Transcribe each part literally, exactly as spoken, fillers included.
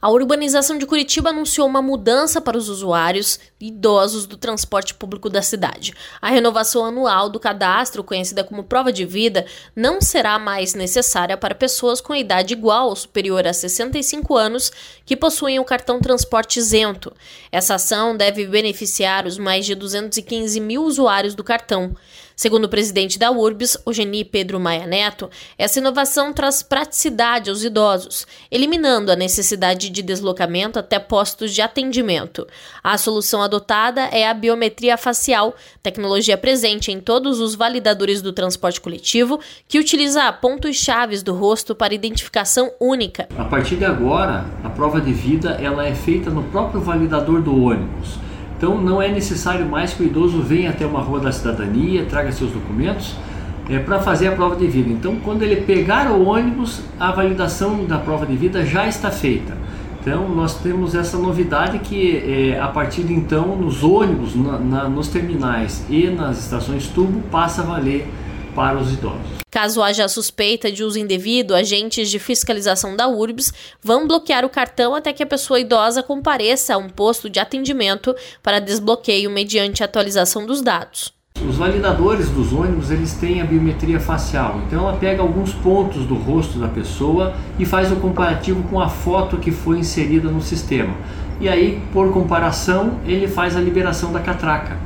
A urbanização de Curitiba anunciou uma mudança para os usuários idosos do transporte público da cidade. A renovação anual do cadastro, conhecida como prova de vida, não será mais necessária para pessoas com idade igual ou superior a sessenta e cinco anos que possuem o cartão transporte isento. Essa ação deve beneficiar os mais de duzentos e quinze mil usuários do cartão. Segundo o presidente da Urbs, Ogeni Pedro Maia Neto, essa inovação traz praticidade aos idosos, eliminando a necessidade de deslocamento até postos de atendimento. A solução adotada é a biometria facial, tecnologia presente em todos os validadores do transporte coletivo, que utiliza pontos chaves do rosto para identificação única. A partir de agora, a prova de vida ela é feita no próprio validador do ônibus. Então não é necessário mais que o idoso venha até uma rua da cidadania, traga seus documentos é, para fazer a prova de vida. Então quando ele pegar o ônibus, a validação da prova de vida já está feita. Então nós temos essa novidade que é, a partir de então nos ônibus, na, na, nos terminais e nas estações tubo passa a valer para os idosos. Caso haja suspeita de uso indevido, agentes de fiscalização da Urbs vão bloquear o cartão até que a pessoa idosa compareça a um posto de atendimento para desbloqueio mediante atualização dos dados. Os validadores dos ônibus eles têm a biometria facial, então ela pega alguns pontos do rosto da pessoa e faz o comparativo com a foto que foi inserida no sistema. E aí, por comparação, ele faz a liberação da catraca.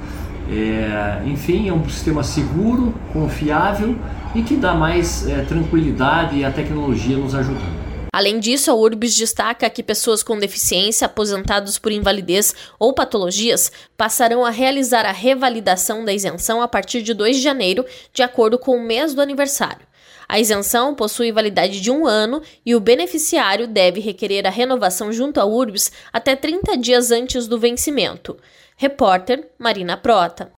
É, enfim, é um sistema seguro, confiável e que dá mais é, tranquilidade e a tecnologia nos ajudando. Além disso, a Urbs destaca que pessoas com deficiência, aposentados por invalidez ou patologias, passarão a realizar a revalidação da isenção a partir de dois de janeiro, de acordo com o mês do aniversário. A isenção possui validade de um ano e o beneficiário deve requerer a renovação junto à Urbs até trinta dias antes do vencimento. Repórter Marina Prota.